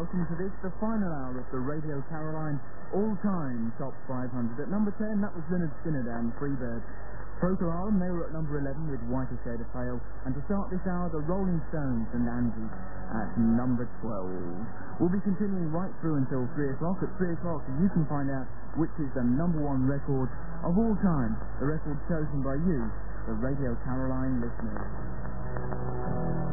welcome to this, the final hour of the Radio Caroline all-time Top 500. At number 10, that was Lynyrd Skynyrd and Freebird. Procol Harum, they were at number 11 with Whiter Shade of Pale. And to start this hour, the Rolling Stones and Angie at number 12. We'll be continuing right through until 3 o'clock. At 3 o'clock, you can find out which is the number one record of all time, the record chosen by you, the Radio Caroline listeners.